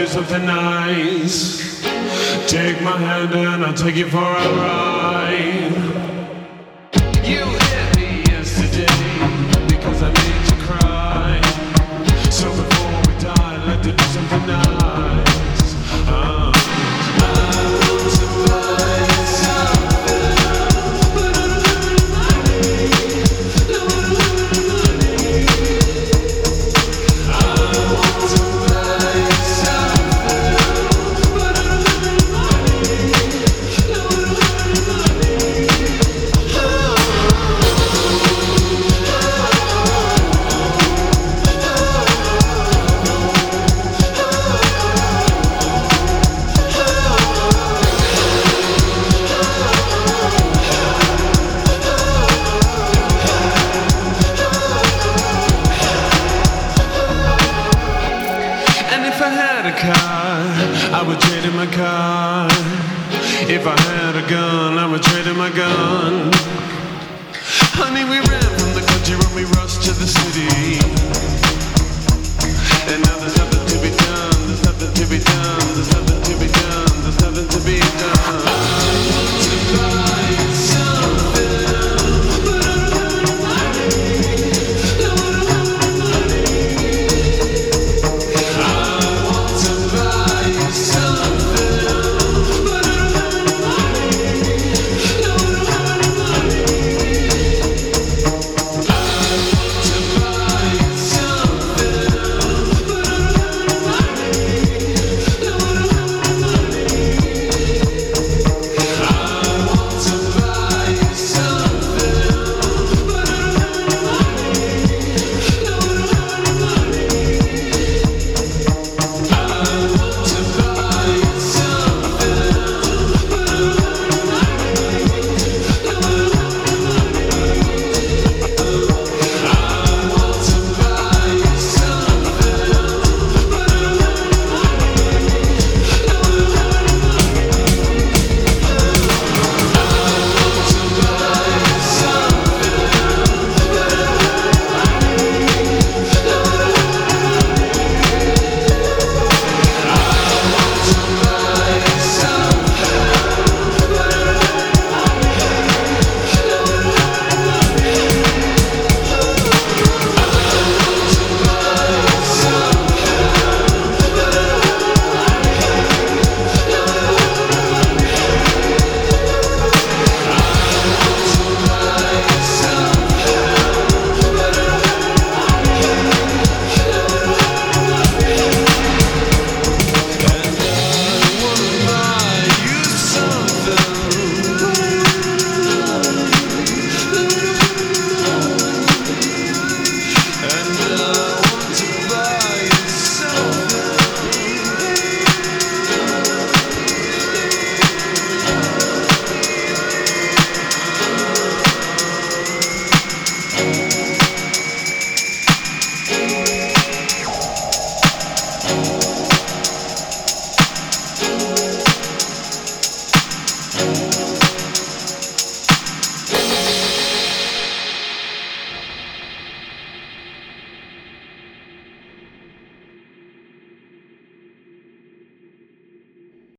do something nice. Take my hand and I'll take you for a ride. You hit me yesterday because I made you cry. So before we die, let's do something nice. I want to buy something, but I don't have any money. I want to buy something, but I don't have any money. If I had a car, I would trade in my car. If I had a gun, I would trade in my gun. Honey, we ran from the country when we rushed to the city. And now there's nothing to be done, there's nothing to be done, there's nothing